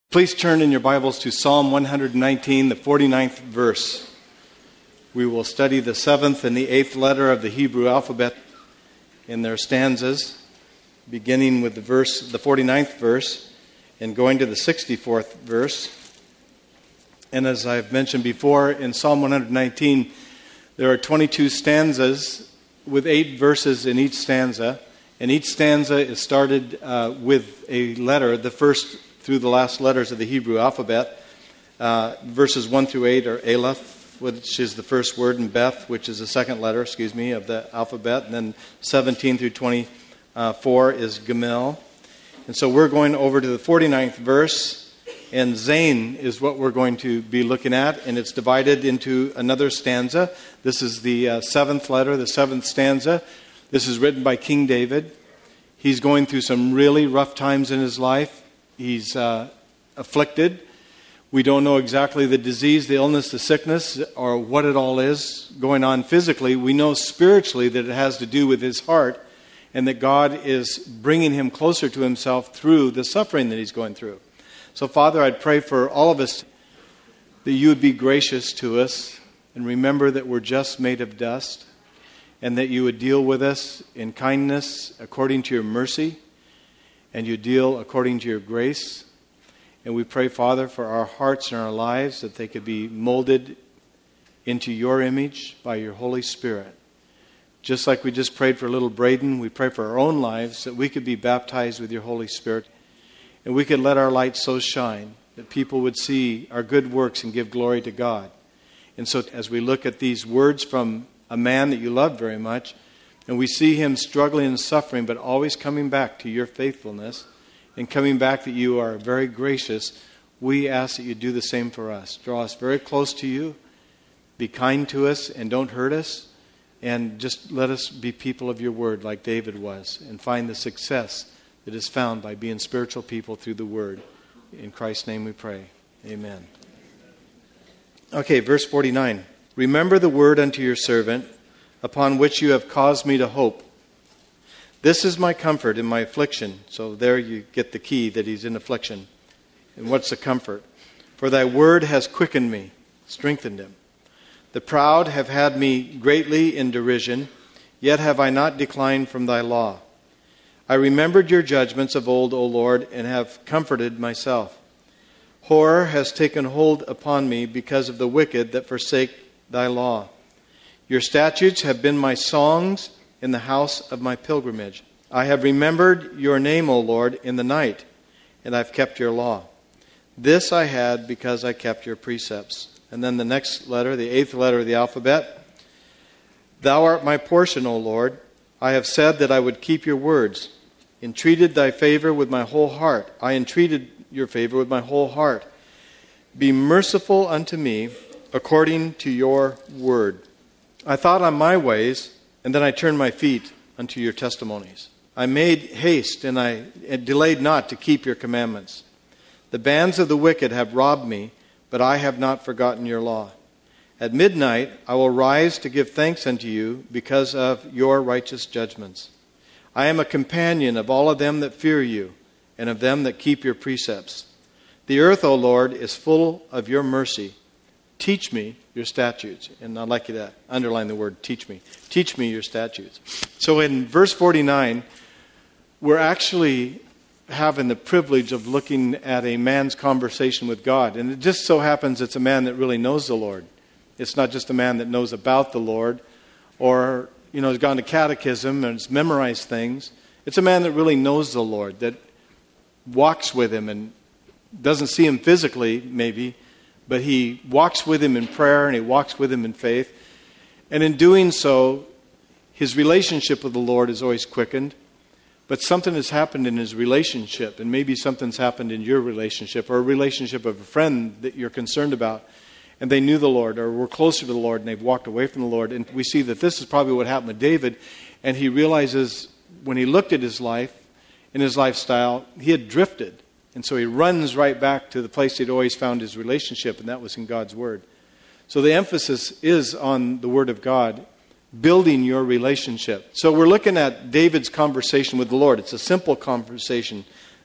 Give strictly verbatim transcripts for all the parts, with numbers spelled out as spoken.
Please turn in your Bibles to Psalm one nineteen, the forty-ninth verse. We will study the seventh and the eighth letter of the Hebrew alphabet in their stanzas, beginning with the verse, the forty-ninth verse, and going to the sixty-fourth verse. And as I've mentioned before, in Psalm one nineteen, there are twenty-two stanzas with eight verses in each stanza, and each stanza is started uh, with a letter, the first through the last letters of the Hebrew alphabet. Uh, verses one through eight are Aleph, which is the first word, and Beth, which is the second letter, excuse me, of the alphabet. And then seventeen through twenty-four is Gimel. And so we're going over to the forty-ninth verse, and Zain is what we're going to be looking at, and it's divided into another stanza. This is the uh, seventh letter, the seventh stanza. This is written by King David. He's going through some really rough times in his life. He's uh, afflicted. We don't know exactly the disease, the illness, the sickness, or what it all is going on physically. We know spiritually that it has to do with his heart, and that God is bringing him closer to himself through the suffering that he's going through. So, Father, I'd pray for all of us that you would be gracious to us and remember that we're just made of dust, and that you would deal with us in kindness according to your mercy, and you deal according to your grace. And we pray, Father, for our hearts and our lives, that they could be molded into your image by your Holy Spirit. Just like we just prayed for little Braden, we pray for our own lives, that we could be baptized with your Holy Spirit, and we could let our light so shine that people would see our good works and give glory to God. And so as we look at these words from a man that you love very much, and we see him struggling and suffering, but always coming back to your faithfulness and coming back that you are very gracious, we ask that you do the same for us. Draw us very close to you, be kind to us, and don't hurt us, and just let us be people of your word like David was, and find the success that is found by being spiritual people through the word. In Christ's name we pray. Amen. Okay, verse forty-nine. Remember the word unto your servant, upon which you have caused me to hope. This is my comfort in my affliction. So there you get the key that he's in affliction. And what's the comfort? For thy word has quickened me, strengthened him. The proud have had me greatly in derision, yet have I not declined from thy law. I remembered your judgments of old, O Lord, and have comforted myself. Horror has taken hold upon me because of the wicked that forsake thy law. Your statutes have been my songs in the house of my pilgrimage. I have remembered your name, O Lord, in the night, and I've kept your law. This I had because I kept your precepts. And then the next letter, the eighth letter of the alphabet. Thou art my portion, O Lord. I have said that I would keep your words. Entreated thy favor with my whole heart. I entreated your favor with my whole heart. Be merciful unto me according to your word. I thought on my ways, and then I turned my feet unto your testimonies. I made haste, and I delayed not to keep your commandments. The bands of the wicked have robbed me, but I have not forgotten your law. At midnight I will rise to give thanks unto you because of your righteous judgments. I am a companion of all of them that fear you, and of them that keep your precepts. The earth, O Lord, is full of your mercy. Teach me your statutes. And I'd like you to underline the word teach me. Teach me your statutes. So in verse forty-nine, we're actually having the privilege of looking at a man's conversation with God. And it just so happens it's a man that really knows the Lord. It's not just a man that knows about the Lord or, you know, has gone to catechism and has memorized things. It's a man that really knows the Lord, that walks with him and doesn't see him physically, maybe, but he walks with him in prayer and he walks with him in faith. And in doing so, his relationship with the Lord is always quickened. But something has happened in his relationship, and maybe something's happened in your relationship, or a relationship of a friend that you're concerned about. And they knew the Lord, or were closer to the Lord, and they've walked away from the Lord. And we see that this is probably what happened with David. And he realizes when he looked at his life and his lifestyle, he had drifted. And so he runs right back to the place he'd always found his relationship, and that was in God's Word. So the emphasis is on the Word of God, building your relationship. So we're looking at David's conversation with the Lord. It's a simple conversation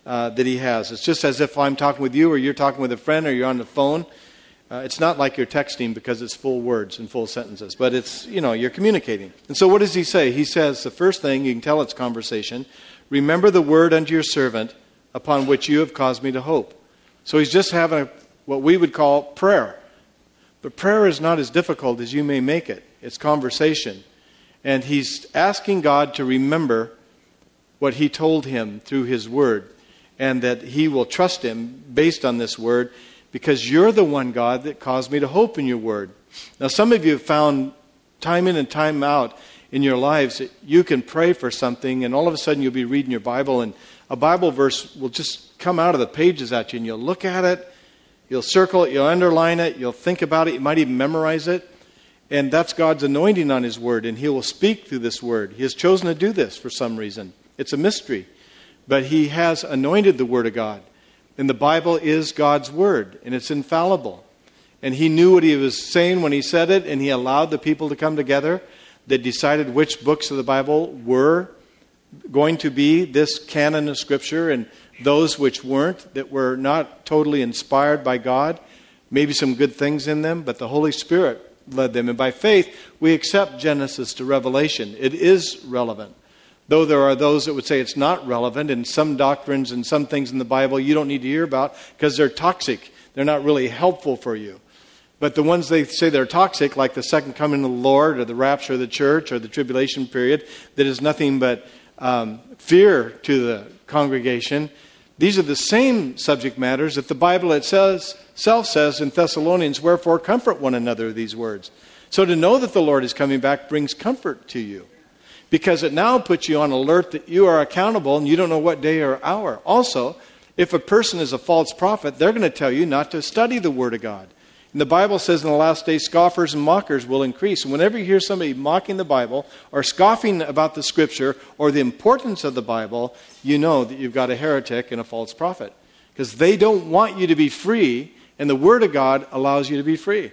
uh, that he has. It's just as if I'm talking with you or you're talking with a friend or you're on the phone. Uh, it's not like you're texting because it's full words and full sentences, but it's, you know, you're communicating. And so what does he say? He says, the first thing, you can tell it's conversation, remember the word unto your servant upon which you have caused me to hope. So he's just having a, what we would call prayer. But prayer is not as difficult as you may make it. It's conversation. And he's asking God to remember what he told him through his word, and that he will trust him based on this word, because you're the one, God, that caused me to hope in your word. Now, some of you have found time in and time out in your lives that you can pray for something, and all of a sudden you'll be reading your Bible, and a Bible verse will just come out of the pages at you, and you'll look at it, you'll circle it, you'll underline it, you'll think about it, you might even memorize it. And that's God's anointing on his word, and he will speak through this word. He has chosen to do this for some reason. It's a mystery. But he has anointed the word of God. And the Bible is God's word, and it's infallible. And he knew what he was saying when he said it, and he allowed the people to come together that decided which books of the Bible were going to be this canon of Scripture, and those which weren't, that were not totally inspired by God. Maybe some good things in them, but the Holy Spirit led them. And by faith, we accept Genesis to Revelation. It is relevant. Though there are those that would say it's not relevant, and some doctrines and some things in the Bible you don't need to hear about because they're toxic. They're not really helpful for you. But the ones they say they're toxic, like the second coming of the Lord or the rapture of the church or the tribulation period, that is nothing but um, fear to the congregation, these are the same subject matters that the Bible itself says in Thessalonians, wherefore comfort one another with these words. So to know that the Lord is coming back brings comfort to you, because it now puts you on alert that you are accountable and you don't know what day or hour. Also, if a person is a false prophet, they're going to tell you not to study the Word of God. And the Bible says in the last days, scoffers and mockers will increase. And whenever you hear somebody mocking the Bible or scoffing about the Scripture or the importance of the Bible, you know that you've got a heretic and a false prophet. Because they don't want you to be free, and the Word of God allows you to be free.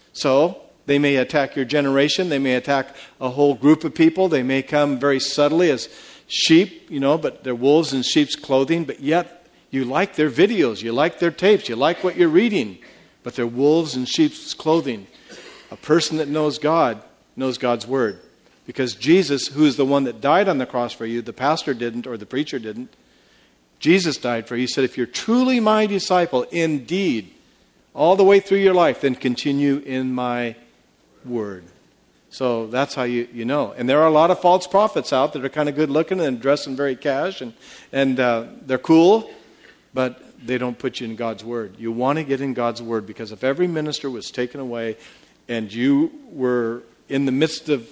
So they may attack your generation. They may attack a whole group of people. They may come very subtly as sheep, you know, but they're wolves in sheep's clothing. But yet you like their videos. You like their tapes. You like what you're reading. But they're wolves in sheep's clothing. A person that knows God knows God's word. Because Jesus, who is the one that died on the cross for you, the pastor didn't or the preacher didn't. Jesus died for you. He said, if you're truly my disciple, indeed, all the way through your life, then continue in my word. So that's how you, you know. And there are a lot of false prophets out that are kind of good looking and dressing very cash, and, and uh, they're cool, but they don't put you in God's word. You want to get in God's word, because if every minister was taken away and you were in the midst of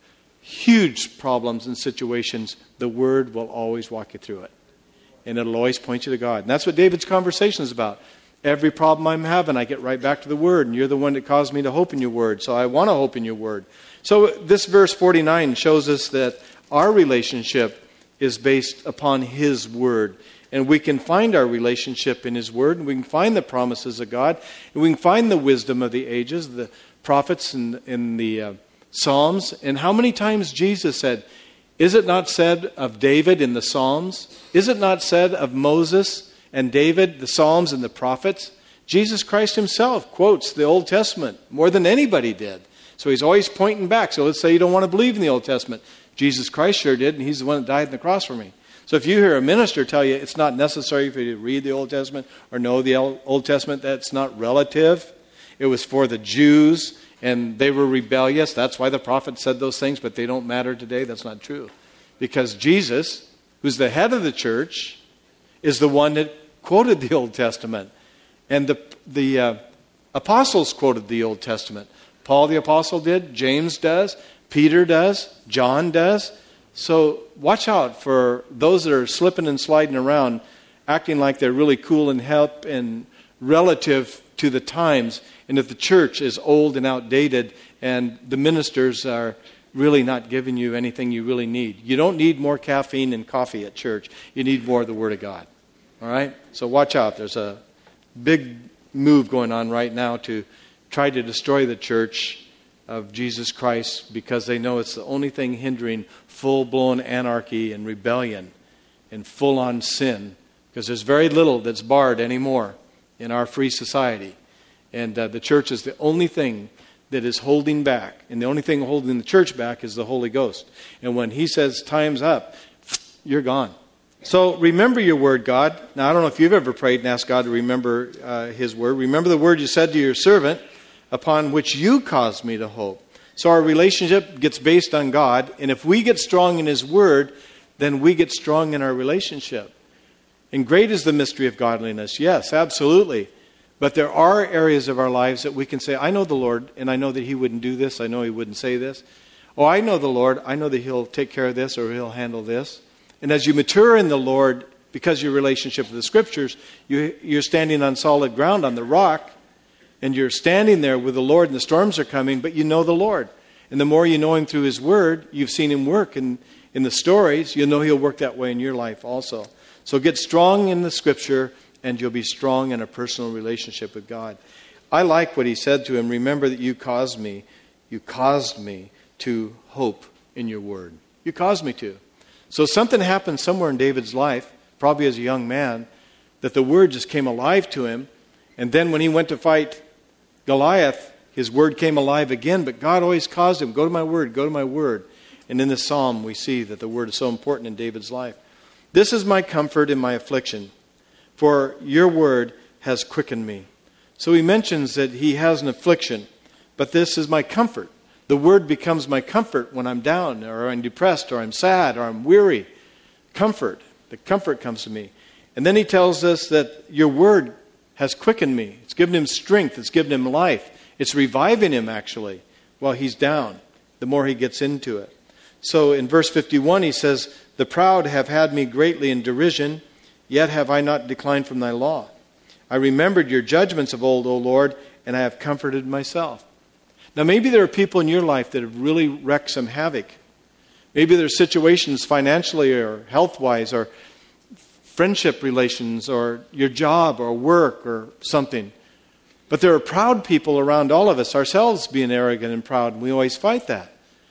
huge problems and situations, the word will always walk you through it. And it'll always point you to God. And that's what David's conversation is about. Every problem I'm having, I get right back to the word. And you're the one that caused me to hope in your word. So I want to hope in your word. So this verse forty-nine shows us that our relationship is based upon his word. And we can find our relationship in his word. And we can find the promises of God. And we can find the wisdom of the ages, the prophets in, in the uh, Psalms. And how many times Jesus said, is it not said of David in the Psalms? Is it not said of Moses and David, the Psalms and the prophets? Jesus Christ himself quotes the Old Testament more than anybody did. So he's always pointing back. So let's say you don't want to believe in the Old Testament. Jesus Christ sure did, and he's the one that died on the cross for me. So if you hear a minister tell you it's not necessary for you to read the Old Testament or know the Old Testament, that's not relative. It was for the Jews, and they were rebellious. That's why the prophet said those things, but they don't matter today. That's not true. Because Jesus, who's the head of the church, is the one that quoted the Old Testament. And the, the uh, apostles quoted the Old Testament. Paul the apostle did. James does. Peter does. John does. So watch out for those that are slipping and sliding around, acting like they're really cool and hip and relative to the times, and that the church is old and outdated and the ministers are really not giving you anything you really need. You don't need more caffeine and coffee at church. You need more of the Word of God. All right? So watch out. There's a big move going on right now to try to destroy the church of Jesus Christ, because they know it's the only thing hindering full-blown anarchy and rebellion and full-on sin, because there's very little that's barred anymore in our free society. And uh, the church is the only thing that is holding back. And the only thing holding the church back is the Holy Ghost. And when he says time's up, you're gone. So remember your word, God. Now, I don't know if you've ever prayed and asked God to remember uh, his word. Remember the word you said to your servant, upon which you caused me to hope. So our relationship gets based on God. And if we get strong in his word, then we get strong in our relationship. And great is the mystery of godliness. Yes, absolutely. But there are areas of our lives that we can say, I know the Lord, and I know that he wouldn't do this. I know he wouldn't say this. Oh, I know the Lord. I know that he'll take care of this or he'll handle this. And as you mature in the Lord, because of your relationship with the Scriptures, you, you're standing on solid ground, on the rock, and you're standing there with the Lord and the storms are coming, but you know the Lord. And the more you know him through his word, you've seen him work in, in the stories, you'll know he'll work that way in your life also. So get strong in the Scripture, and you'll be strong in a personal relationship with God. I like what he said to him, remember that you caused me, you caused me to hope in your word. You caused me to. So something happened somewhere in David's life, probably as a young man, that the word just came alive to him. And then when he went to fight Goliath, his word came alive again, but God always caused him, go to my word, go to my word. And in this psalm, we see that the word is so important in David's life. This is my comfort in my affliction, for your word has quickened me. So he mentions that he has an affliction, but this is my comfort. The word becomes my comfort when I'm down, or I'm depressed, or I'm sad, or I'm weary. Comfort. The comfort comes to me. And then he tells us that your word has quickened me. It's given him strength. It's given him life. It's reviving him, actually, while he's down, the more he gets into it. So in verse fifty-one, he says, the proud have had me greatly in derision, yet have I not declined from thy law. I remembered your judgments of old, O Lord, and I have comforted myself. Now, maybe there are people in your life that have really wreaked some havoc. Maybe there are situations financially or health-wise or friendship relations or your job or work or something. But there are proud people around all of us, ourselves being arrogant and proud, and we always fight that.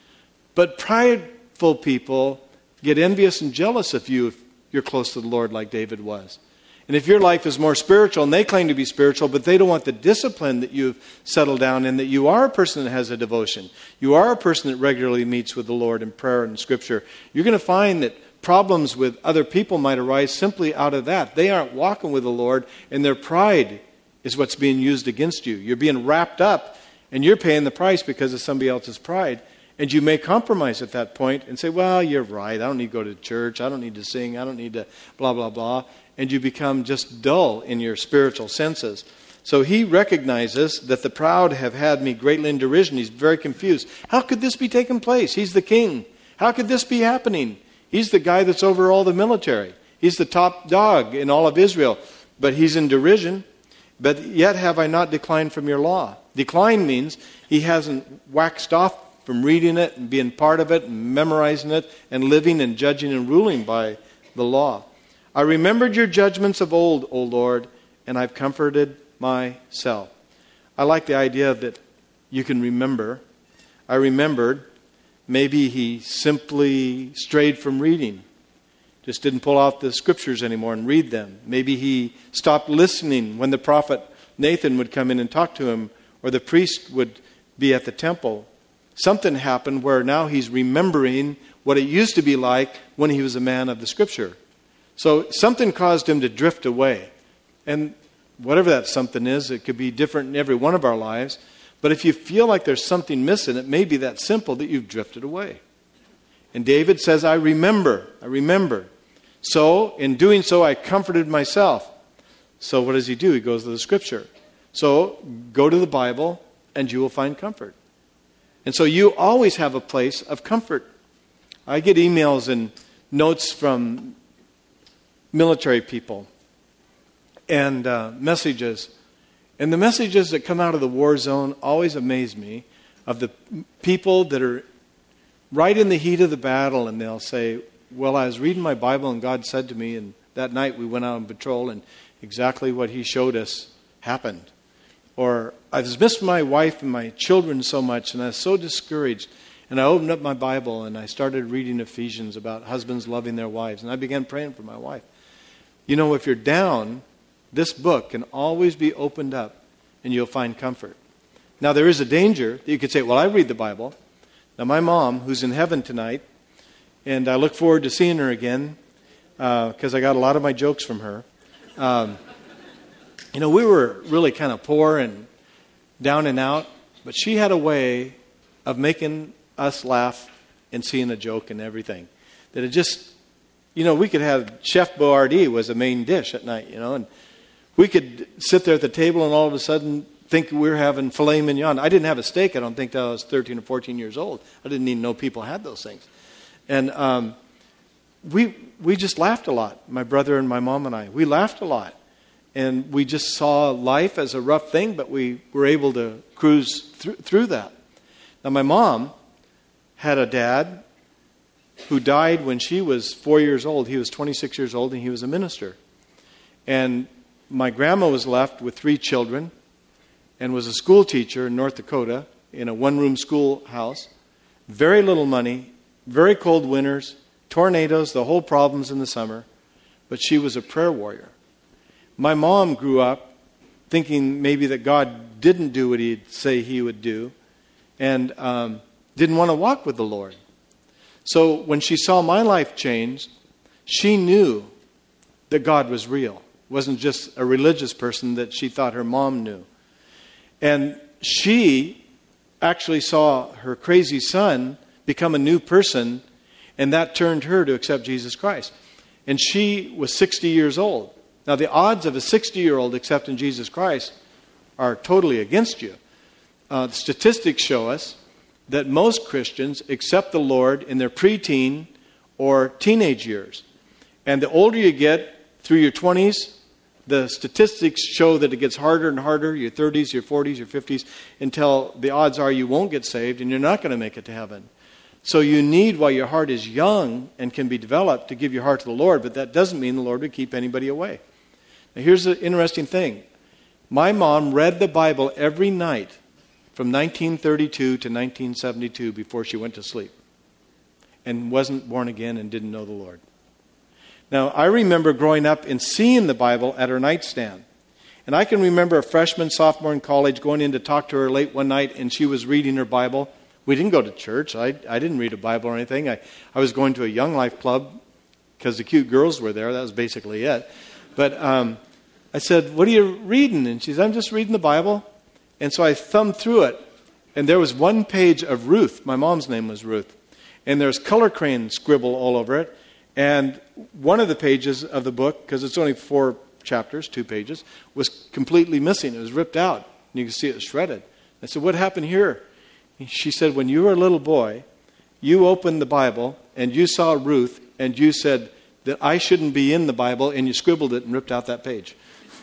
But prideful people get envious and jealous of you if you're close to the Lord like David was. And if your life is more spiritual, and they claim to be spiritual, but they don't want the discipline that you've settled down in, that you are a person that has a devotion. You are a person that regularly meets with the Lord in prayer and Scripture. You're going to find that problems with other people might arise simply out of that. They aren't walking with the Lord, and their pride is what's being used against you. You're being wrapped up, and you're paying the price because of somebody else's pride. And you may compromise at that point and say, well, you're right. I don't need to go to church. I don't need to sing. I don't need to blah, blah, blah. And you become just dull in your spiritual senses. So he recognizes that the proud have had me greatly in derision. He's very confused. How could this be taking place? He's the king. How could this be happening? He's the guy that's over all the military. He's the top dog in all of Israel. But he's in derision. But yet have I not declined from your law. Decline means he hasn't waxed off from reading it and being part of it and memorizing it and living and judging and ruling by the law. I remembered your judgments of old, O Lord, and I've comforted myself. I like the idea that you can remember. I remembered. Maybe he simply strayed from reading. Just didn't pull out the Scriptures anymore and read them. Maybe he stopped listening when the prophet Nathan would come in and talk to him, or the priest would be at the temple. Something happened where now he's remembering what it used to be like when he was a man of the Scripture. So something caused him to drift away. And whatever that something is, it could be different in every one of our lives. But if you feel like there's something missing, it may be that simple that you've drifted away. And David says, I remember, I remember. So in doing so, I comforted myself. So what does he do? He goes to the Scripture. So go to the Bible and you will find comfort. And so you always have a place of comfort. I get emails and notes from military people and uh, messages. And the messages that come out of the war zone always amaze me, of the people that are right in the heat of the battle, and they'll say, well, I was reading my Bible and God said to me, and that night we went out on patrol and exactly what he showed us happened. Or I was missed my wife and my children so much, and I was so discouraged. And I opened up my Bible and I started reading Ephesians about husbands loving their wives. And I began praying for my wife. You know, if you're down, this book can always be opened up and you'll find comfort. Now, there is a danger that you could say, well, I read the Bible. Now, my mom, who's in heaven tonight, and I look forward to seeing her again because uh, I got a lot of my jokes from her. Um, you know, we were really kind of poor and down and out, but she had a way of making us laugh and seeing a joke and everything. That it just, you know, we could have Chef Boyardee was a main dish at night, you know, and we could sit there at the table and all of a sudden think we were having filet mignon. I didn't have a steak, I don't think, till I was thirteen or fourteen years old. I didn't even know people had those things. And um, we we just laughed a lot, my brother and my mom and I. We laughed a lot. And we just saw life as a rough thing, but we were able to cruise through, through that. Now, my mom had a dad who died when she was four years old. He was twenty-six years old, and he was a minister. And my grandma was left with three children and was a school teacher in North Dakota in a one-room schoolhouse. Very little money, very cold winters, tornadoes, the whole problems in the summer. But she was a prayer warrior. My mom grew up thinking maybe that God didn't do what he'd say he would do and um, didn't want to walk with the Lord. So when she saw my life change, she knew that God was real. It wasn't just a religious person that she thought her mom knew. And she actually saw her crazy son become a new person, and that turned her to accept Jesus Christ. And she was sixty years old. Now, the odds of a sixty-year-old accepting Jesus Christ are totally against you. Uh, the statistics show us that most Christians accept the Lord in their preteen or teenage years. And the older you get, through your twenties, the statistics show that it gets harder and harder, your thirties, your forties, your fifties, until the odds are you won't get saved and you're not going to make it to heaven. So you need, while your heart is young and can be developed, to give your heart to the Lord, but that doesn't mean the Lord would keep anybody away. Now, here's the interesting thing. My mom read the Bible every night from nineteen thirty-two to nineteen seventy-two before she went to sleep and wasn't born again and didn't know the Lord. Now, I remember growing up and seeing the Bible at her nightstand. And I can remember a freshman, sophomore in college going in to talk to her late one night, and she was reading her Bible. We didn't go to church. I, I didn't read a Bible or anything. I, I was going to a Young Life club because the cute girls were there. That was basically it. But um, I said, what are you reading? And she said, I'm just reading the Bible. And so I thumbed through it. And there was one page of Ruth. My mom's name was Ruth. And there's color crayon scribble all over it. And one of the pages of the book, because it's only four chapters, two pages, was completely missing. It was ripped out. And you can see it was shredded. I said, what happened here? She said, when you were a little boy, you opened the Bible and you saw Ruth and you said that I shouldn't be in the Bible, and you scribbled it and ripped out that page.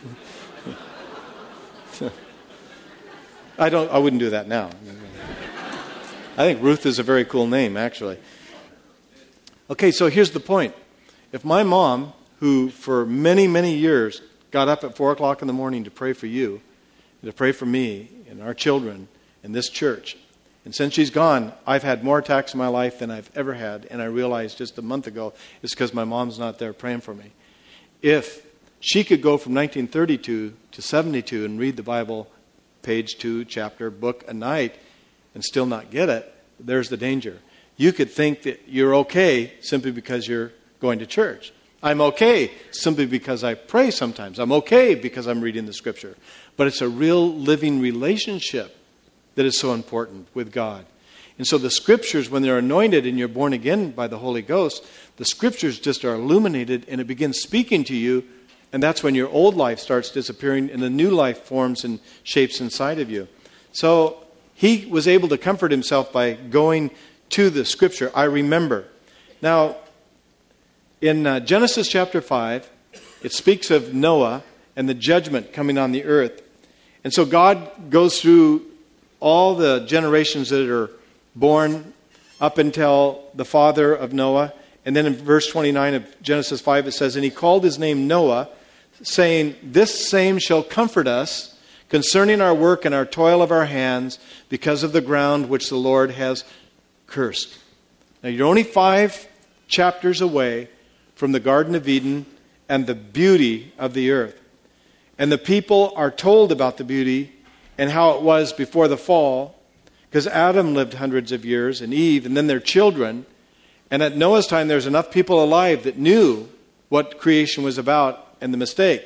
I don't. I wouldn't do that now. I think Ruth is a very cool name, actually. Okay, so here's the point. If my mom, who for many, many years got up at four o'clock in the morning to pray for you, to pray for me and our children and this church, and since she's gone, I've had more attacks in my life than I've ever had, and I realized just a month ago it's because my mom's not there praying for me. If she could go from nineteen thirty-two to seventy-two and read the Bible page, two, chapter, book a night and still not get it, there's the danger. You could think that you're okay simply because you're going to church. I'm okay simply because I pray sometimes. I'm okay because I'm reading the Scripture. But it's a real living relationship that is so important with God. And so the Scriptures, when they're anointed and you're born again by the Holy Ghost, the Scriptures just are illuminated and it begins speaking to you. And that's when your old life starts disappearing and a new life forms and shapes inside of you. So he was able to comfort himself by going to the Scripture. I remember. Now, in uh, Genesis chapter five, it speaks of Noah and the judgment coming on the earth. And so God goes through all the generations that are born up until the father of Noah. And then in verse twenty-nine of Genesis five, it says, and he called his name Noah, saying, this same shall comfort us concerning our work and our toil of our hands, because of the ground which the Lord has cursed. Now, you're only five chapters away from the Garden of Eden and the beauty of the earth. And the people are told about the beauty and how it was before the fall, because Adam lived hundreds of years, and Eve, and then their children. And at Noah's time, there's enough people alive that knew what creation was about and the mistake.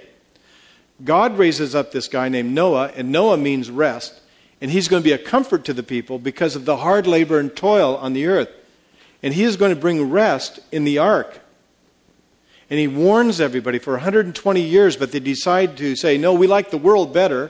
God raises up this guy named Noah, and Noah means rest. And he's going to be a comfort to the people because of the hard labor and toil on the earth. And he is going to bring rest in the ark. And he warns everybody for one hundred twenty years, but they decide to say, no, we like the world better.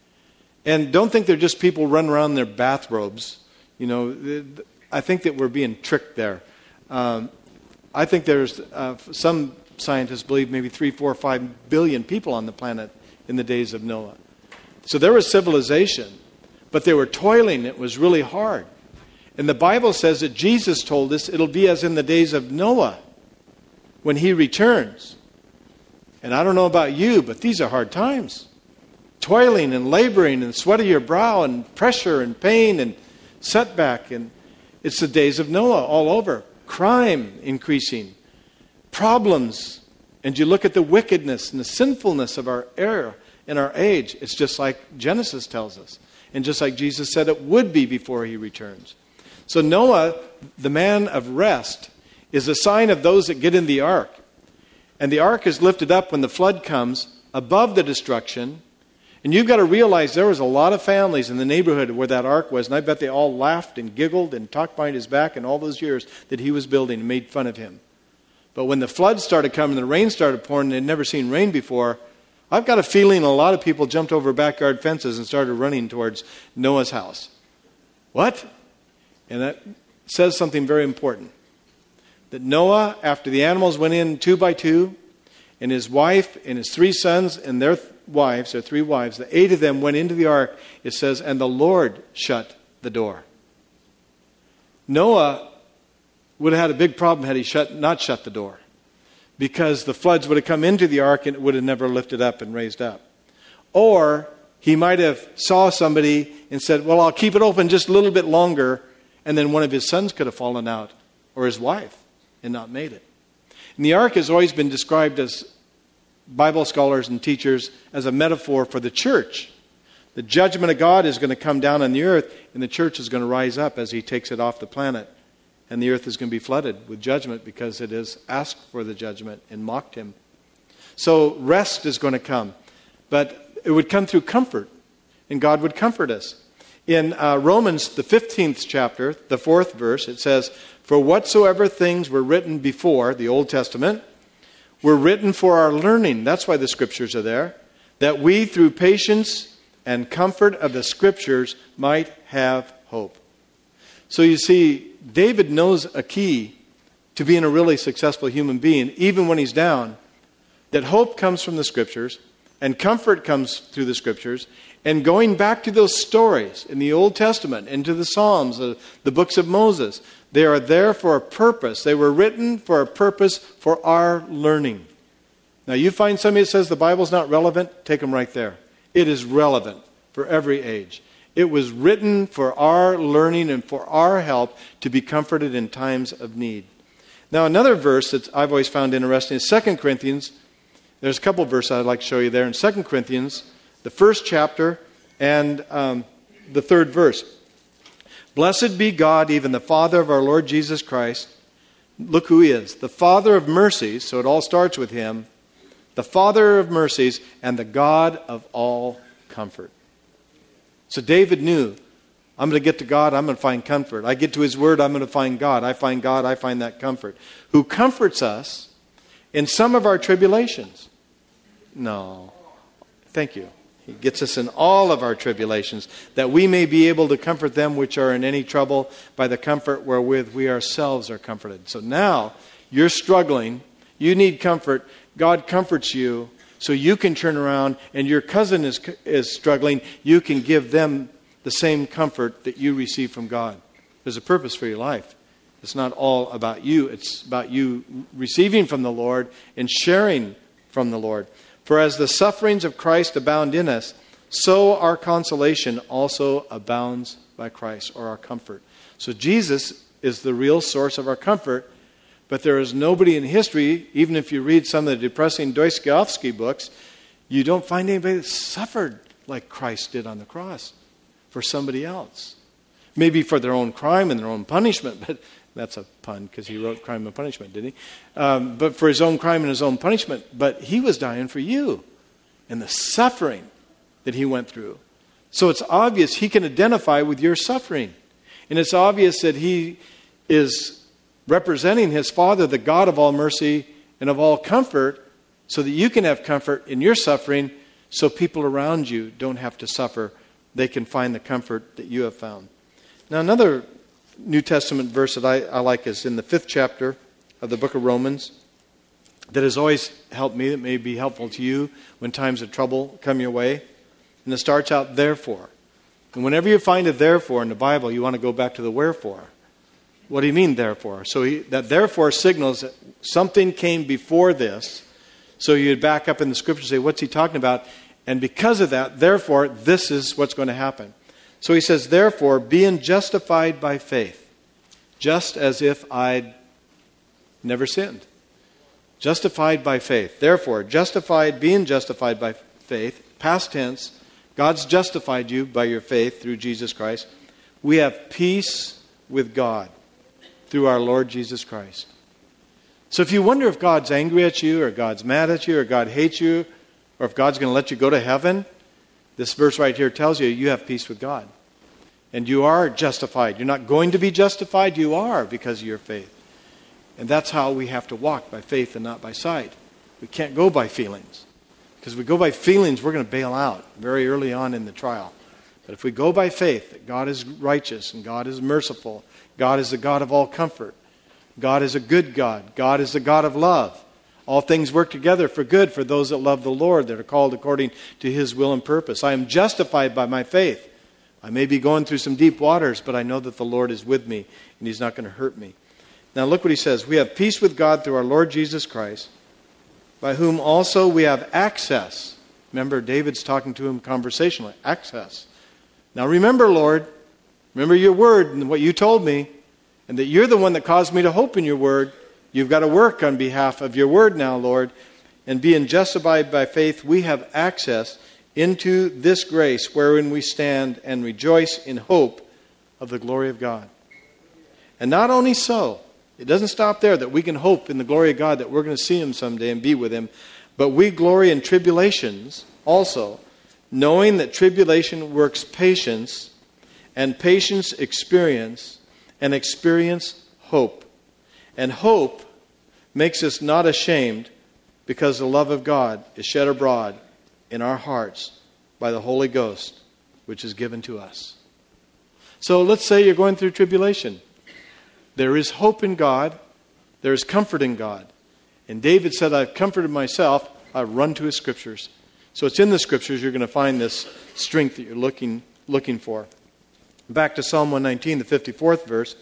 And don't think they're just people running around in their bathrobes. You know, I think that we're being tricked there. Um, I think there's uh, some scientists believe maybe three, four, five billion people on the planet in the days of Noah. So there was civilization, but they were toiling. It was really hard. And the Bible says that Jesus told us it'll be as in the days of Noah when he returns. And I don't know about you, but these are hard times. Toiling and laboring and sweat of your brow and pressure and pain and setback. And it's the days of Noah all over. Crime increasing. Problems. And you look at the wickedness and the sinfulness of our era and our age. It's just like Genesis tells us. And just like Jesus said it would be before he returns. So Noah, the man of rest, is a sign of those that get in the ark. And the ark is lifted up when the flood comes above the destruction. And you've got to realize there was a lot of families in the neighborhood where that ark was. And I bet they all laughed and giggled and talked behind his back in all those years that he was building and made fun of him. But when the flood started coming and the rain started pouring, they'd never seen rain before, I've got a feeling a lot of people jumped over backyard fences and started running towards Noah's house. What? And that says something very important. That Noah, after the animals went in two by two, and his wife and his three sons and their th- wives, their three wives, the eight of them went into the ark, it says, and the Lord shut the door. Noah would have had a big problem had he shut, not shut the door, because the floods would have come into the ark and it would have never lifted up and raised up. Or he might have saw somebody and said, well, I'll keep it open just a little bit longer, and then one of his sons could have fallen out, or his wife, and not made it. And the ark has always been described as Bible scholars and teachers as a metaphor for the church. The judgment of God is going to come down on the earth, and the church is going to rise up as he takes it off the planet. And the earth is going to be flooded with judgment because it has asked for the judgment and mocked him. So rest is going to come. But it would come through comfort, and God would comfort us. In uh, Romans, the fifteenth chapter, the fourth verse, it says, for whatsoever things were written before, the Old Testament, were written for our learning. That's why the Scriptures are there. That we, through patience and comfort of the Scriptures, might have hope. So you see, David knows a key to being a really successful human being, even when he's down, that hope comes from the Scriptures, and comfort comes through the Scriptures, and going back to those stories in the Old Testament, into the Psalms, the, the books of Moses, they are there for a purpose. They were written for a purpose for our learning. Now you find somebody that says the Bible's not relevant, take them right there. It is relevant for every age. It was written for our learning and for our help to be comforted in times of need. Now another verse that I've always found interesting is Second Corinthians. There's a couple of verses I'd like to show you there. In Second Corinthians, the first chapter and um, the third verse. Blessed be God, even the Father of our Lord Jesus Christ. Look who he is. The Father of mercies, so it all starts with him. The Father of mercies and the God of all comfort. So David knew, I'm going to get to God, I'm going to find comfort. I get to his word, I'm going to find God. I find God, I find that comfort. Who comforts us in some of our tribulations. No. Thank you. He gets us in all of our tribulations, that we may be able to comfort them which are in any trouble by the comfort wherewith we ourselves are comforted. So now, you're struggling, you need comfort, God comforts you, so you can turn around, and your cousin is, is struggling, you can give them the same comfort that you receive from God. There's a purpose for your life. It's not all about you, it's about you receiving from the Lord and sharing from the Lord. For as the sufferings of Christ abound in us, so our consolation also abounds by Christ, or our comfort. So Jesus is the real source of our comfort, But there is nobody in history, even if you read some of the depressing Dostoevsky books, you don't find anybody that suffered like Christ did on the cross for somebody else. Maybe for their own crime and their own punishment, but that's a pun because he wrote Crime and Punishment, didn't he? Um, but for his own crime and his own punishment. But he was dying for you and the suffering that he went through. So it's obvious he can identify with your suffering. And it's obvious that he is representing his Father, the God of all mercy and of all comfort, so that you can have comfort in your suffering, so people around you don't have to suffer. They can find the comfort that you have found. Now, another New Testament verse that I, I like is in the fifth chapter of the book of Romans that has always helped me, that may be helpful to you when times of trouble come your way. And it starts out, therefore. And whenever you find a therefore in the Bible, you want to go back to the wherefore. What do you mean, therefore? So he, that therefore signals that something came before this. So you'd back up in the scripture and say, what's he talking about? And because of that, therefore, this is what's going to happen. So he says, therefore, being justified by faith, just as if I'd never sinned. Justified by faith. Therefore, justified, being justified by faith, past tense, God's justified you by your faith through Jesus Christ. We have peace with God through our Lord Jesus Christ. So if you wonder if God's angry at you, or God's mad at you, or God hates you, or if God's going to let you go to heaven, this verse right here tells you you have peace with God. And you are justified. You're not going to be justified. You are because of your faith. And that's how we have to walk, by faith and not by sight. We can't go by feelings. Because if we go by feelings, we're going to bail out very early on in the trial. But if we go by faith that God is righteous and God is merciful, God is the God of all comfort, God is a good God, God is the God of love. All things work together for good for those that love the Lord, that are called according to His will and purpose. I am justified by my faith. I may be going through some deep waters, but I know that the Lord is with me and He's not going to hurt me. Now look what he says. We have peace with God through our Lord Jesus Christ, by whom also we have access. Remember, David's talking to him conversationally. Access. Now remember, Lord, remember your word and what you told me, and that you're the one that caused me to hope in your word. You've got to work on behalf of your word now, Lord. And being justified by faith, we have access into this grace wherein we stand and rejoice in hope of the glory of God. And not only so, it doesn't stop there, that we can hope in the glory of God that we're going to see Him someday and be with Him. But we glory in tribulations also, knowing that tribulation works patience, and patience experience, and experience hope. And hope makes us not ashamed, because the love of God is shed abroad in our hearts by the Holy Ghost, which is given to us. So let's say you're going through tribulation. There is hope in God. There is comfort in God. And David said, I've comforted myself. I've run to his scriptures. So it's in the scriptures you're going to find this strength that you're looking, looking for. Back to Psalm one nineteen, the fifty-fourth verse.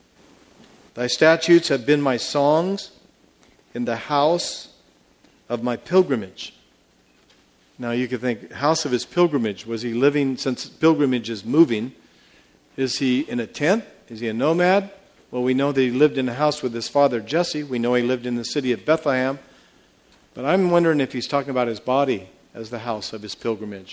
Thy statutes have been my songs in the house of my pilgrimage. Now you could think, house of his pilgrimage. Was he living, since pilgrimage is moving, is he in a tent? Is he a nomad? Well, we know that he lived in a house with his father Jesse. We know he lived in the city of Bethlehem. But I'm wondering if he's talking about his body as the house of his pilgrimage.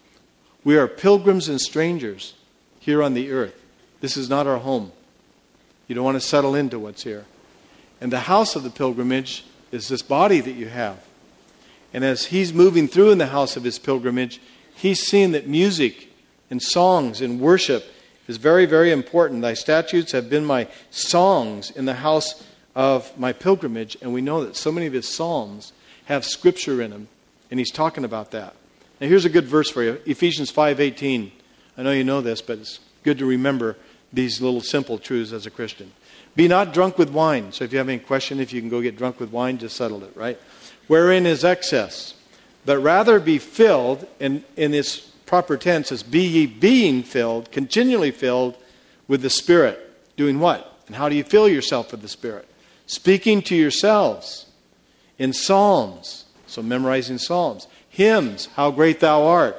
We are pilgrims and strangers here on the earth. This is not our home. You don't want to settle into what's here. And the house of the pilgrimage is this body that you have. And as he's moving through in the house of his pilgrimage, he's seeing that music and songs and worship is very, very important. Thy statutes have been my songs in the house of my pilgrimage. And we know that so many of his psalms have scripture in them. And he's talking about that. Now here's a good verse for you. Ephesians five eighteen. I know you know this, but it's good to remember these little simple truths as a Christian. Be not drunk with wine. So if you have any question, if you can go get drunk with wine, just settle it, right? Wherein is excess. But rather be filled, and in its proper tense is be ye being filled, continually filled with the Spirit. Doing what? And how do you fill yourself with the Spirit? Speaking to yourselves in psalms. So memorizing psalms. Hymns, how great thou art.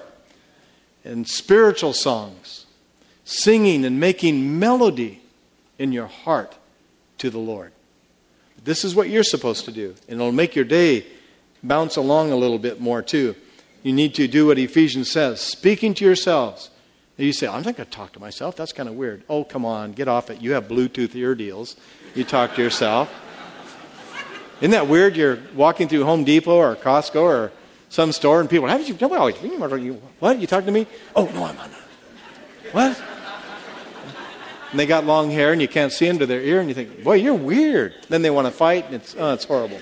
And spiritual songs. Singing and making melody in your heart to the Lord. This is what you're supposed to do. And it'll make your day bounce along a little bit more too. You need to do what Ephesians says, speaking to yourselves. And you say, I'm not going to talk to myself. That's kind of weird. Oh, come on, get off it. You have Bluetooth ear deals. You talk to yourself. Isn't that weird? You're walking through Home Depot or Costco or some store and people, how did you, what, you talking to me? Oh, no, I'm not. What? And they got long hair and you can't see into their ear and you think, boy, you're weird. Then they want to fight and it's, oh, it's horrible.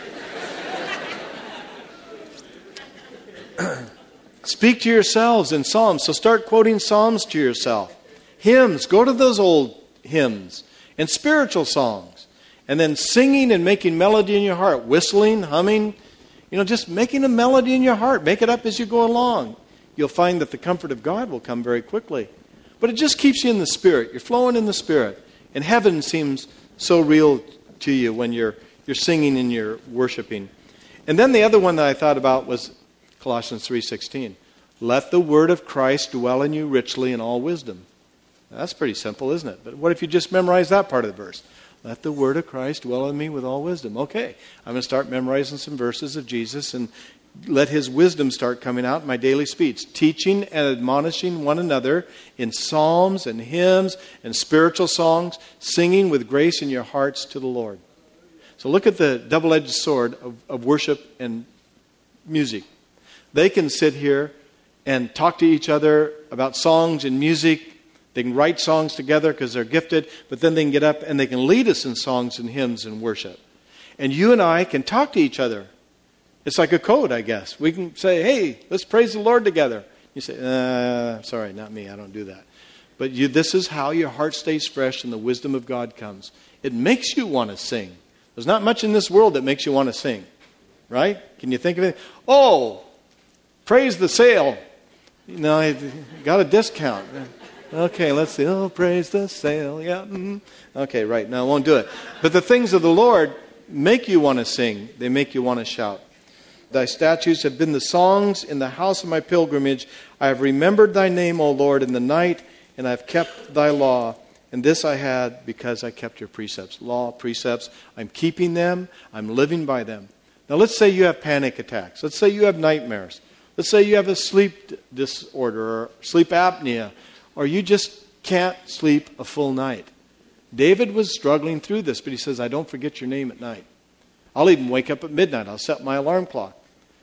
Speak to yourselves in Psalms. So start quoting Psalms to yourself. Hymns, go to those old hymns. And spiritual songs. And then singing and making melody in your heart. Whistling, humming. You know, just making a melody in your heart. Make it up as you go along. You'll find that the comfort of God will come very quickly. But it just keeps you in the Spirit. You're flowing in the Spirit. And heaven seems so real to you when you're you're singing and you're worshiping. And then the other one that I thought about was Colossians three sixteen. Let the word of Christ dwell in you richly in all wisdom. That's pretty simple, isn't it? But what if you just memorize that part of the verse? Let the word of Christ dwell in me with all wisdom. Okay, I'm going to start memorizing some verses of Jesus and let his wisdom start coming out in my daily speech. Teaching and admonishing one another in psalms and hymns and spiritual songs, singing with grace in your hearts to the Lord. So look at the double-edged sword of, of worship and music. They can sit here and talk to each other about songs and music. They can write songs together because they're gifted, but then they can get up and they can lead us in songs and hymns and worship. And you and I can talk to each other. It's like a code, I guess. We can say, hey, let's praise the Lord together. You say, uh, sorry, not me, I don't do that. But you, this is how your heart stays fresh and the wisdom of God comes. It makes you want to sing. There's not much in this world that makes you want to sing. Right? Can you think of it? Oh, praise the sale. You know, I got a discount. Okay, let's see. Oh, praise the sale. Yeah. Mm-hmm. Okay, right. No, I won't do it. But the things of the Lord make you want to sing. They make you want to shout. Thy statutes have been the songs in the house of my pilgrimage. I have remembered thy name, O Lord, in the night, and I have kept thy law. And this I had because I kept your precepts. Law, precepts. I'm keeping them. I'm living by them. Now let's say you have panic attacks. Let's say you have nightmares. Let's say you have a sleep disorder or sleep apnea, or you just can't sleep a full night. David was struggling through this, but he says, I don't forget your name at night. I'll even wake up at midnight. I'll set my alarm clock.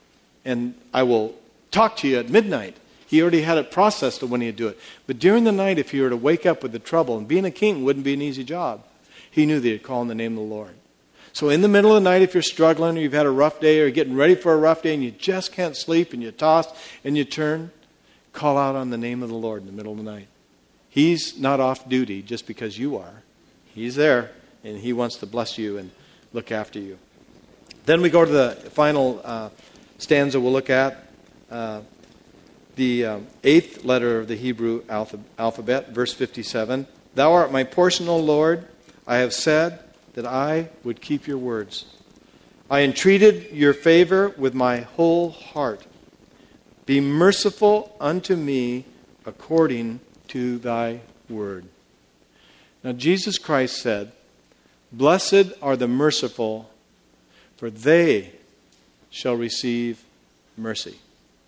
And I will talk to you at midnight. He already had it processed of when he'd do it. But during the night, if he were to wake up with the trouble, and being a king wouldn't be an easy job, he knew that he'd call on the name of the Lord. So in the middle of the night, if you're struggling or you've had a rough day or you're getting ready for a rough day and you just can't sleep and you toss and you turn, call out on the name of the Lord in the middle of the night. He's not off duty just because you are. He's there and he wants to bless you and look after you. Then we go to the final uh, stanza we'll look at. Uh, the uh, eighth letter of the Hebrew alpha- alphabet, verse fifty-seven. Thou art my portion, O Lord. I have said that I would keep your words. I entreated your favor with my whole heart. Be merciful unto me according to thy word. Now Jesus Christ said, blessed are the merciful, for they shall receive mercy.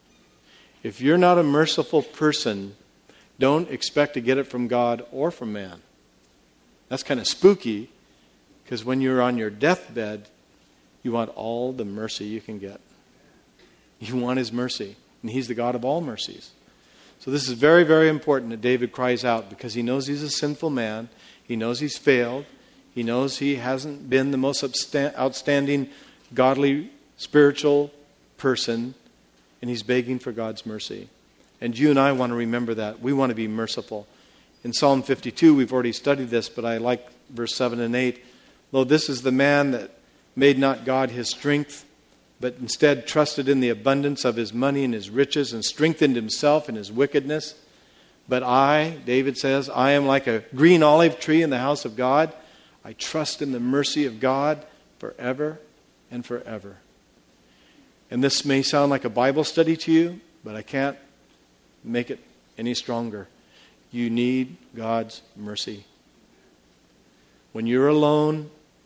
If you're not a merciful person, don't expect to get it from God or from man. That's kind of spooky, because when you're on your deathbed, you want all the mercy you can get. You want his mercy, and he's the God of all mercies. So this is very, very important that David cries out, because he knows he's a sinful man. He knows he's failed. He knows he hasn't been the most outstanding, godly, spiritual person, and he's begging for God's mercy. And you and I want to remember that. We want to be merciful. In Psalm fifty-two, we've already studied this, but I like verse seven and eight. Lo, this is the man that made not God his strength, but instead trusted in the abundance of his money and his riches, and strengthened himself in his wickedness. But I, David says, I am like a green olive tree in the house of God. I trust in the mercy of God forever and forever. And this may sound like a Bible study to you, but I can't make it any stronger. You need God's mercy. When you're alone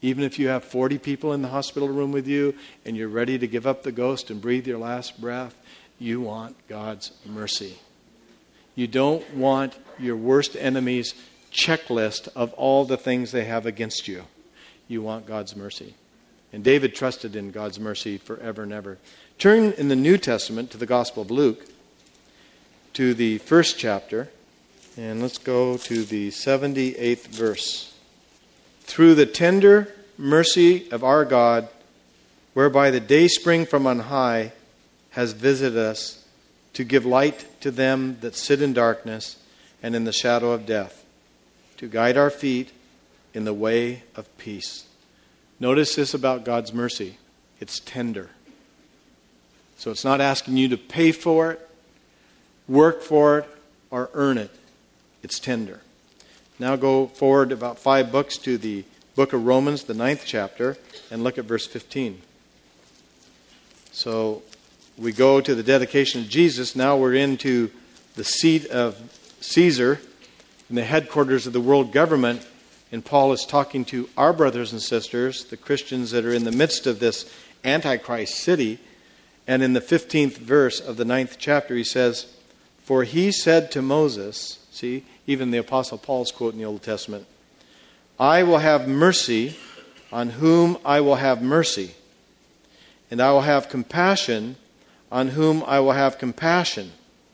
Even if you have forty people in the hospital room with you and you're ready to give up the ghost and breathe your last breath, you want God's mercy. You don't want your worst enemy's checklist of all the things they have against you. You want God's mercy. And David trusted in God's mercy forever and ever. Turn in the New Testament to the Gospel of Luke, to the first chapter, and let's go to the seventy-eighth verse. Through the tender mercy of our God, whereby the dayspring from on high has visited us, to give light to them that sit in darkness and in the shadow of death, to guide our feet in the way of peace. Notice this about God's mercy. It's tender. So it's not asking you to pay for it, work for it, or earn it. It's tender. Now go forward about five books to the book of Romans, the ninth chapter, and look at verse fifteen. So we go to the dedication of Jesus. Now we're into the seat of Caesar in the headquarters of the world government. And Paul is talking to our brothers and sisters, the Christians that are in the midst of this Antichrist city. And in the fifteenth verse of the ninth chapter, he says, "For he said to Moses," see, even the Apostle Paul's quote in the Old Testament, "I will have mercy on whom I will have mercy, and I will have compassion on whom I will have compassion.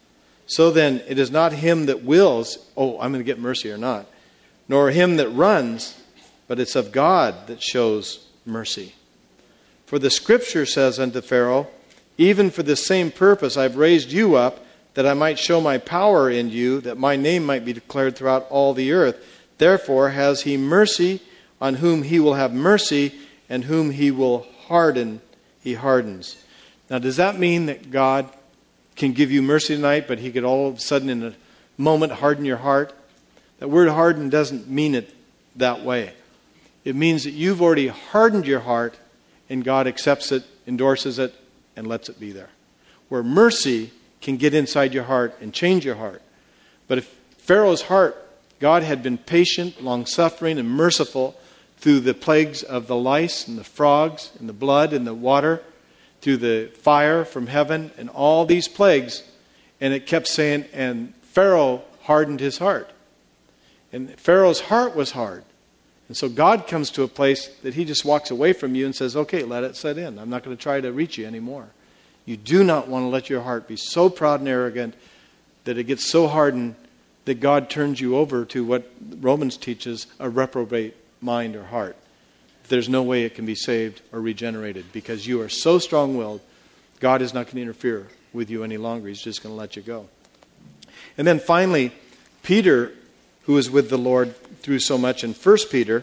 So then, it is not him that wills, oh, I'm going to get mercy or not, nor him that runs, but it's of God that shows mercy. For the Scripture says unto Pharaoh, even for this same purpose I've raised you up, that I might show my power in you, that my name might be declared throughout all the earth. Therefore has he mercy on whom he will have mercy, and whom he will harden, he hardens." Now, does that mean that God can give you mercy tonight, but he could all of a sudden in a moment harden your heart? That word harden doesn't mean it that way. It means that you've already hardened your heart, and God accepts it, endorses it, and lets it be there. Where mercy can get inside your heart and change your heart. But if Pharaoh's heart, God had been patient, long-suffering, and merciful through the plagues of the lice and the frogs and the blood and the water, through the fire from heaven and all these plagues. And it kept saying, and Pharaoh hardened his heart. And Pharaoh's heart was hard. And so God comes to a place that he just walks away from you and says, okay, let it set in. I'm not going to try to reach you anymore. You do not want to let your heart be so proud and arrogant that it gets so hardened that God turns you over to what Romans teaches, a reprobate mind or heart. There's no way it can be saved or regenerated because you are so strong-willed, God is not going to interfere with you any longer. He's just going to let you go. And then finally, Peter, who is with the Lord through so much in First Peter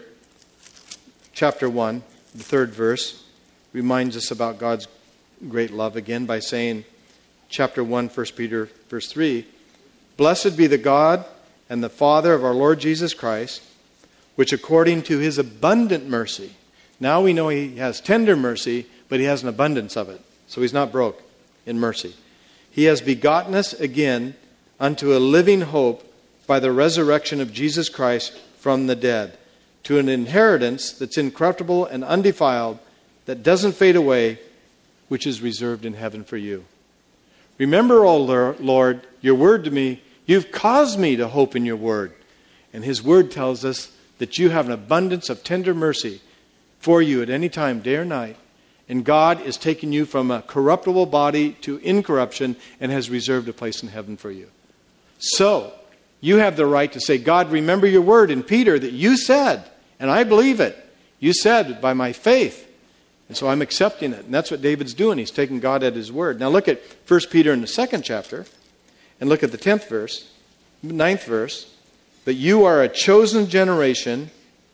chapter one, the third verse, reminds us about God's great love again by saying, chapter one, First Peter, verse three, "Blessed be the God and the Father of our Lord Jesus Christ, which according to his abundant mercy," now we know he has tender mercy, but he has an abundance of it. So he's not broke in mercy. "He has begotten us again unto a living hope by the resurrection of Jesus Christ from the dead, to an inheritance that's incorruptible and undefiled, that doesn't fade away, which is reserved in heaven for you. Remember, O Lord, your word to me. You've caused me to hope in your word." And his word tells us that you have an abundance of tender mercy for you at any time, day or night. And God is taking you from a corruptible body to incorruption and has reserved a place in heaven for you. So, you have the right to say, God, remember your word in Peter that you said, and I believe it. You said by my faith. And so I'm accepting it. And that's what David's doing. He's taking God at his word. Now look at First Peter in the second chapter and look at the tenth verse, ninth verse. "But you are a chosen generation,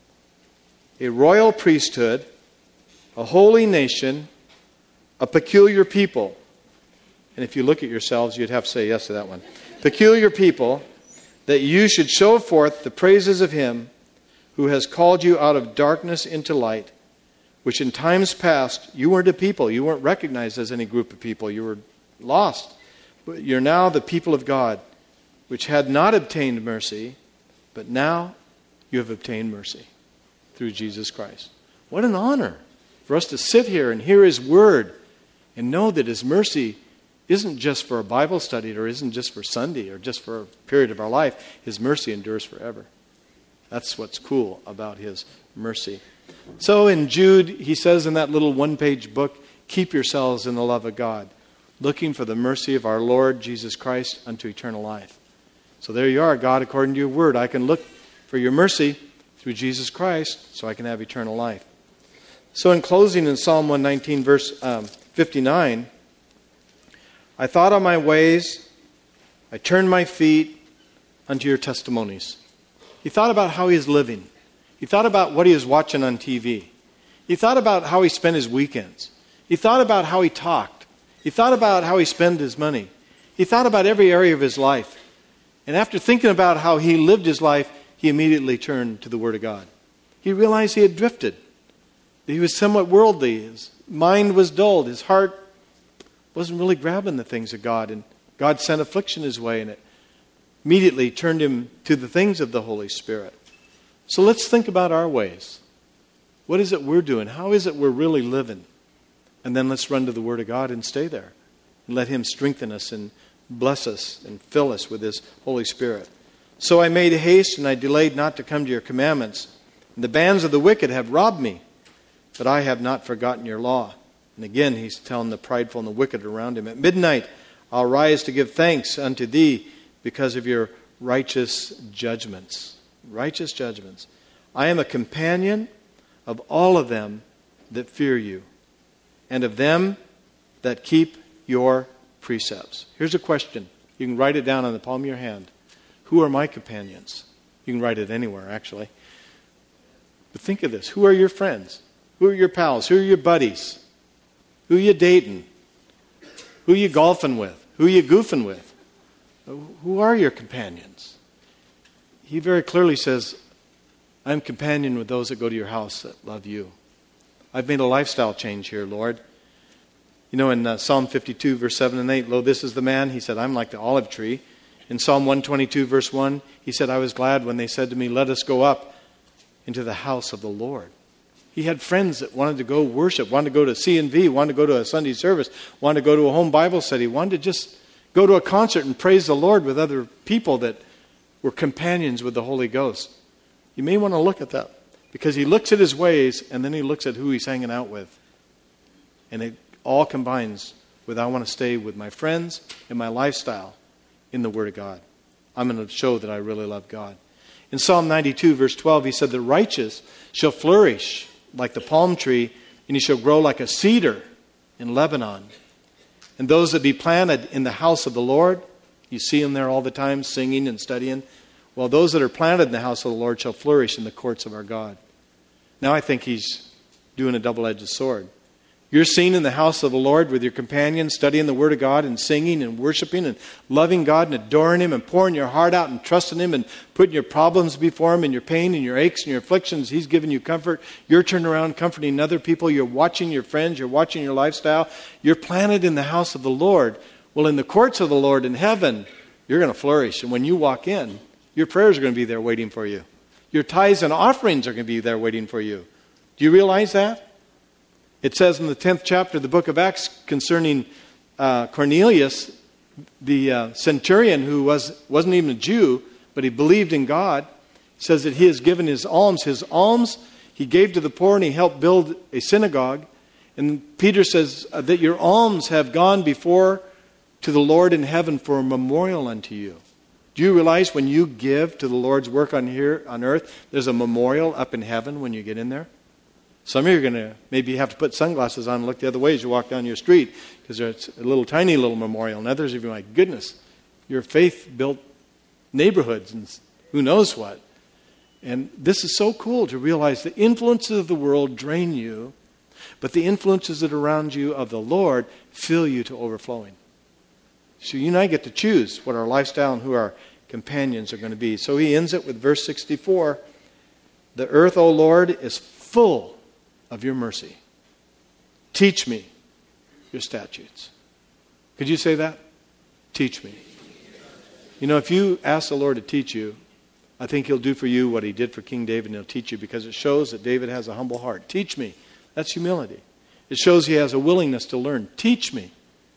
a royal priesthood, a holy nation, a peculiar people." And if you look at yourselves, you'd have to say yes to that one. "Peculiar people, that you should show forth the praises of him who has called you out of darkness into light, which in times past you weren't a people. You weren't recognized as any group of people. You were lost. But you're now the people of God, which had not obtained mercy, but now you have obtained mercy through Jesus Christ." What an honor for us to sit here and hear His Word and know that His mercy isn't just for a Bible study or isn't just for Sunday or just for a period of our life. His mercy endures forever. That's what's cool about His mercy. So in Jude, he says in that little one-page book, keep yourselves in the love of God, looking for the mercy of our Lord Jesus Christ unto eternal life. So there you are, God, according to your word. I can look for your mercy through Jesus Christ so I can have eternal life. So in closing, in Psalm one nineteen, verse um, fifty-nine, I thought on my ways, I turned my feet unto your testimonies. He thought about how he is living. He thought about what he was watching on T V. He thought about how he spent his weekends. He thought about how he talked. He thought about how he spent his money. He thought about every area of his life. And after thinking about how he lived his life, he immediately turned to the Word of God. He realized he had drifted. He was somewhat worldly. His mind was dulled. His heart wasn't really grabbing the things of God. And God sent affliction his way, and it immediately turned him to the things of the Holy Spirit. So let's think about our ways. What is it we're doing? How is it we're really living? And then let's run to the Word of God and stay there. And let Him strengthen us and bless us and fill us with His Holy Spirit. So I made haste and I delayed not to come to your commandments. And the bands of the wicked have robbed me, but I have not forgotten your law. And again, he's telling the prideful and the wicked around him. At midnight, I'll rise to give thanks unto thee because of your righteous judgments. Righteous judgments. I am a companion of all of them that fear you, and of them that keep your precepts. Here's a question. You can write it down on the palm of your hand. Who are my companions? You can write it anywhere, actually. But think of this. Who are your friends? Who are your pals? Who are your buddies? Who are you dating? Who are you golfing with? Who are you goofing with? Who are your companions? He very clearly says, I'm companion with those that go to your house that love you. I've made a lifestyle change here, Lord. You know, in uh, Psalm fifty-two, verse seven and eight, lo, this is the man. He said, I'm like the olive tree. In Psalm one twenty-two, verse one, he said, I was glad when they said to me, let us go up into the house of the Lord. He had friends that wanted to go worship, wanted to go to C and V, wanted to go to a Sunday service, wanted to go to a home Bible study, wanted to just go to a concert and praise the Lord with other people that were companions with the Holy Ghost. You may want to look at that, because he looks at his ways and then he looks at who he's hanging out with. And it all combines with, I want to stay with my friends and my lifestyle in the Word of God. I'm going to show that I really love God. In Psalm ninety-two, verse twelve, he said, the righteous shall flourish like the palm tree, and he shall grow like a cedar in Lebanon. And those that be planted in the house of the Lord, you see them there all the time singing and studying. Well, those that are planted in the house of the Lord shall flourish in the courts of our God. Now I think he's doing a double-edged sword. You're seen in the house of the Lord with your companions, studying the Word of God and singing and worshiping and loving God and adoring Him and pouring your heart out and trusting Him and putting your problems before Him and your pain and your aches and your afflictions. He's giving you comfort. You're turning around comforting other people. You're watching your friends. You're watching your lifestyle. You're planted in the house of the Lord. Well, in the courts of the Lord in heaven, you're going to flourish. And when you walk in, your prayers are going to be there waiting for you. Your tithes and offerings are going to be there waiting for you. Do you realize that? It says in the tenth chapter of the book of Acts concerning uh, Cornelius, the uh, centurion who was, wasn't even a Jew, but he believed in God. It says that he has given his alms. His alms he gave to the poor, and he helped build a synagogue. And Peter says uh, that your alms have gone before to the Lord in heaven for a memorial unto you. Do you realize when you give to the Lord's work on here on earth, there's a memorial up in heaven when you get in there? Some of you are going to maybe have to put sunglasses on and look the other way as you walk down your street, because there's a little tiny little memorial. And others of you are like, goodness, your faith built neighborhoods and who knows what. And this is so cool to realize the influences of the world drain you, but the influences that are around you of the Lord fill you to overflowing. So you and I get to choose what our lifestyle and who our companions are going to be. So he ends it with verse sixty-four. The earth, O Lord, is full of your mercy. Teach me your statutes. Could you say that? Teach me. You know, if you ask the Lord to teach you, I think he'll do for you what he did for King David, and he'll teach you, because it shows that David has a humble heart. Teach me. That's humility. It shows he has a willingness to learn. Teach me.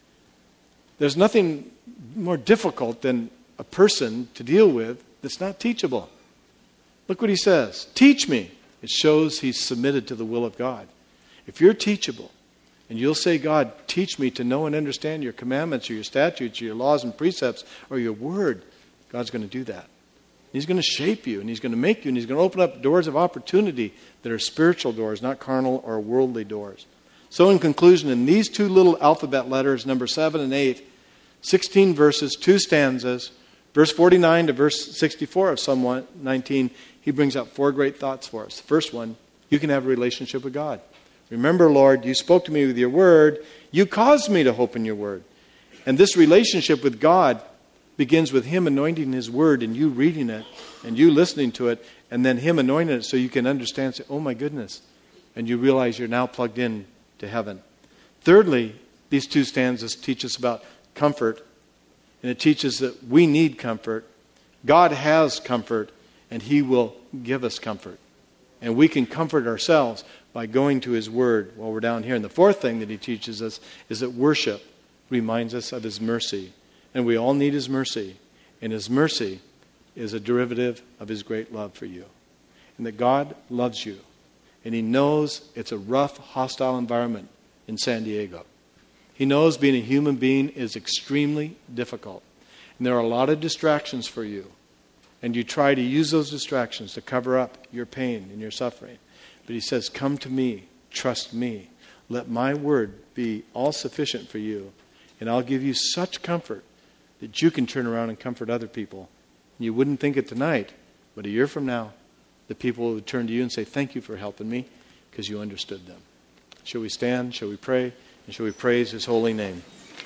There's nothing more difficult than a person to deal with that's not teachable. Look what he says. Teach me. It shows he's submitted to the will of God. If you're teachable, and you'll say, God, teach me to know and understand your commandments or your statutes or your laws and precepts or your word, God's going to do that. He's going to shape you, and he's going to make you, and he's going to open up doors of opportunity that are spiritual doors, not carnal or worldly doors. So in conclusion, in these two little alphabet letters, number seven and eight, sixteen verses, two stanzas, verse forty-nine to verse sixty-four of Psalm nineteen, he brings out four great thoughts for us. The first one, you can have a relationship with God. Remember, Lord, you spoke to me with your word. You caused me to hope in your word. And this relationship with God begins with him anointing his word and you reading it and you listening to it, and then him anointing it so you can understand, say, oh my goodness. And you realize you're now plugged in to heaven. Thirdly, these two stanzas teach us about comfort. And it teaches that we need comfort. God has comfort, and he will give us comfort. And we can comfort ourselves by going to his word while we're down here. And the fourth thing that he teaches us is that worship reminds us of his mercy. And we all need his mercy. And his mercy is a derivative of his great love for you. And that God loves you. And he knows it's a rough, hostile environment in San Diego. He knows being a human being is extremely difficult. And there are a lot of distractions for you. And you try to use those distractions to cover up your pain and your suffering. But he says, come to me, trust me. Let my word be all sufficient for you. And I'll give you such comfort that you can turn around and comfort other people. You wouldn't think it tonight, but a year from now, the people would turn to you and say, thank you for helping me, because you understood them. Shall we stand? Shall we pray? And shall we praise his holy name?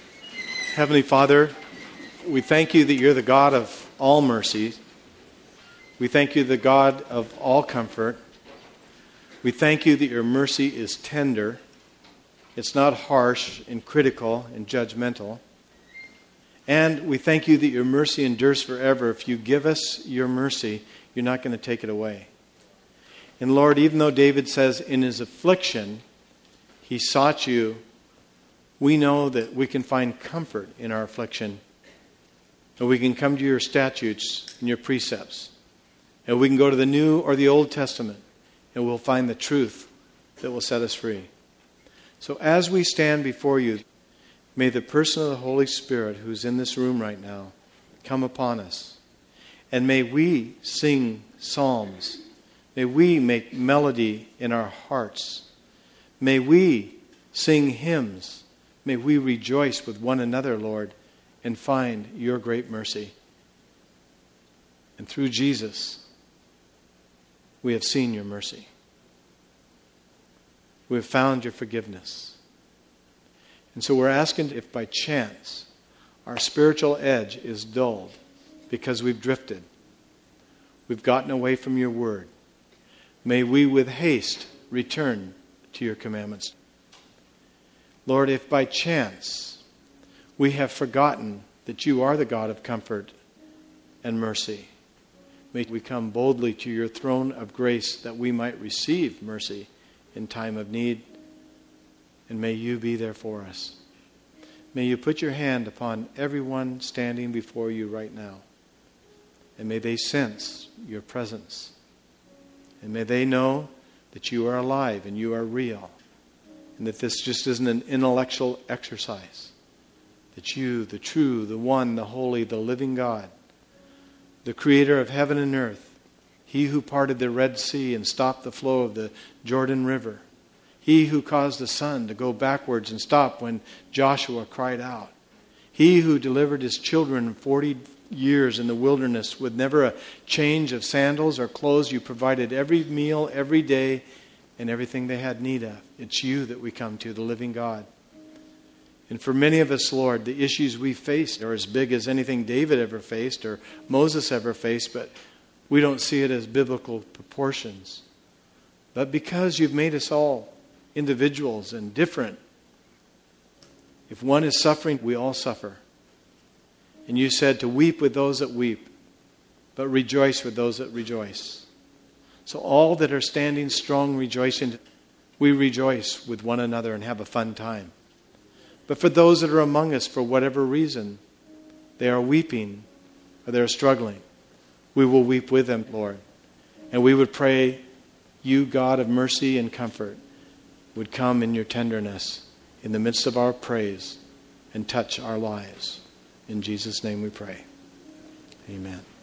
Heavenly Father, we thank you that you're the God of all mercy. We thank you, the God of all comfort. We thank you that your mercy is tender. It's not harsh and critical and judgmental. And we thank you that your mercy endures forever. If you give us your mercy, you're not going to take it away. And Lord, even though David says in his affliction, he sought you, we know that we can find comfort in our affliction. And we can come to your statutes and your precepts. And we can go to the New or the Old Testament, and we'll find the truth that will set us free. So as we stand before you, may the person of the Holy Spirit who's in this room right now come upon us. And may we sing psalms. May we make melody in our hearts. May we sing hymns. May we rejoice with one another, Lord, and find your great mercy. And through Jesus, we have seen your mercy. We have found your forgiveness. And so we're asking if by chance our spiritual edge is dulled because we've drifted, we've gotten away from your word, may we with haste return to your commandments. Lord, if by chance we have forgotten that you are the God of comfort and mercy, may we come boldly to your throne of grace that we might receive mercy in time of need. And may you be there for us. May you put your hand upon everyone standing before you right now. And may they sense your presence. And may they know that you are alive and you are real. And that this just isn't an intellectual exercise. That you, the true, the one, the holy, the living God, the creator of heaven and earth, he who parted the Red Sea and stopped the flow of the Jordan River, he who caused the sun to go backwards and stop when Joshua cried out, he who delivered his children forty years in the wilderness with never a change of sandals or clothes, you provided every meal every day and everything they had need of. It's you that we come to, the living God. And for many of us, Lord, the issues we faced are as big as anything David ever faced or Moses ever faced, but we don't see it as biblical proportions. But because you've made us all individuals and different, if one is suffering, we all suffer. And you said to weep with those that weep, but rejoice with those that rejoice. So all that are standing strong, rejoicing, we rejoice with one another and have a fun time. But for those that are among us, for whatever reason, they are weeping or they're struggling, we will weep with them, Lord. And we would pray, you, God of mercy and comfort, would come in your tenderness in the midst of our praise and touch our lives. In Jesus' name we pray. Amen.